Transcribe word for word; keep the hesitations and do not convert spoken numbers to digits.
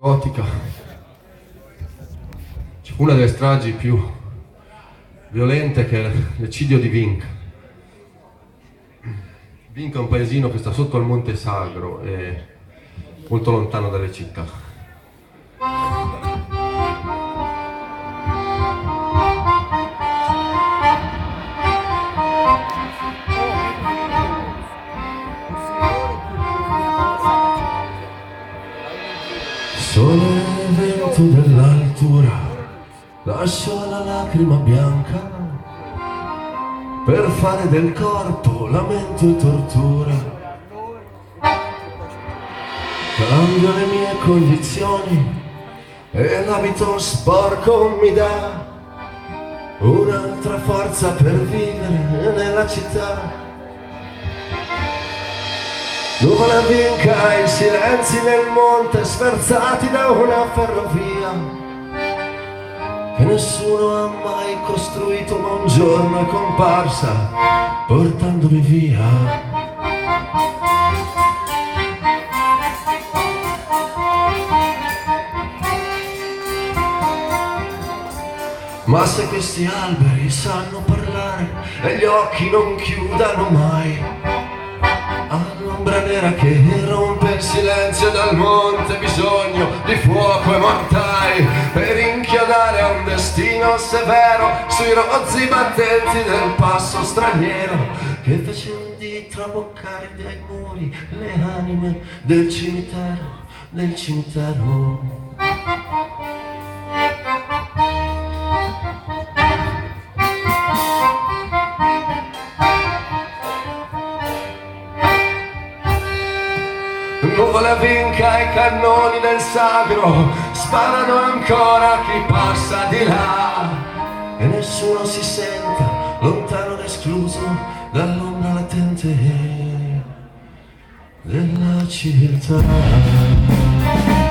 Gotica, una delle stragi più violente, che è l'eccidio di Vinca. Vinca è un paesino che sta sotto al Monte Sagro e molto lontano dalle città. Sole e vento dell'altura lascia la lacrima bianca per fare del corpo lamento e tortura. Cambio le mie condizioni e l'abito sporco mi dà un'altra forza per vivere nella città. Nuvola Vinca, i silenzi nel monte sferzati da una ferrovia che nessuno ha mai costruito, ma un giorno è comparsa portandomi via. Ma se questi alberi sanno parlare e gli occhi non chiudano mai, all'ombra nera che rompe il silenzio dal monte, bisogno di fuoco e mortai per inchiodare a un destino severo sui rozzi battenti del passo straniero che facevano di traboccare dai muri le anime del cimitero, del cimitero. Nuvola Vinca, i cannoni del Sagro sparano ancora chi passa di là e nessuno si senta lontano ed escluso dall'ombra latente della civiltà.